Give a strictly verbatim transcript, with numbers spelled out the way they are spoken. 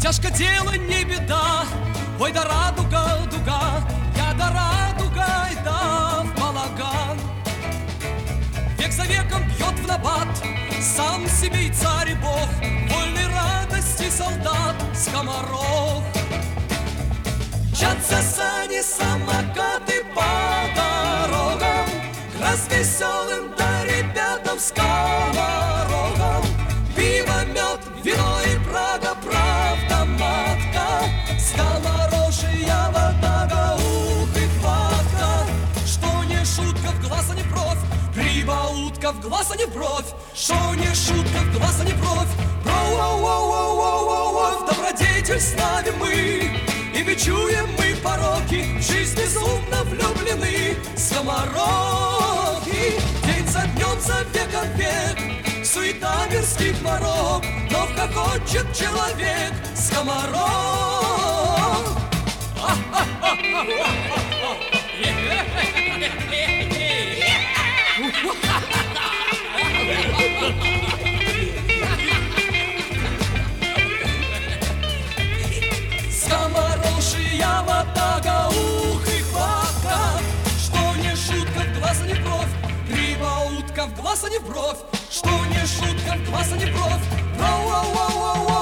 Тяжко дело, не беда. Ой, да радуга, дуга, я да радуга, и да в балаган. Век за веком бьет в набат сам себе и царь и бог, вольной радости солдат скоморох. Мчатся сани, самокаты по дорогам, к развеселым да ребятам скоморохам. Пиво, мед, вино и Прага, правда матка, скоморожья ватага, ух и хватка. Что не шутка, в глаз, а не бровь, прибаутка, в глаз, а не бровь. Что не шутка, в глаз, а не бровь, броу-оу-оу-оу-оу-оу. В добродетель славим мы и бичуем мы пороки, в жизнь безумно влюблены скоморохи. День за днем, за веком век, суета мирских морок, но хохочет человек скоморох. Скоморожья ватага, ух и хватка. Что не шутка, в глаз, а не бровь, прибаутка, в глаз, а не в бровь. Что не шутка, в глаз, а не бровь, роу-оу-оу-оу.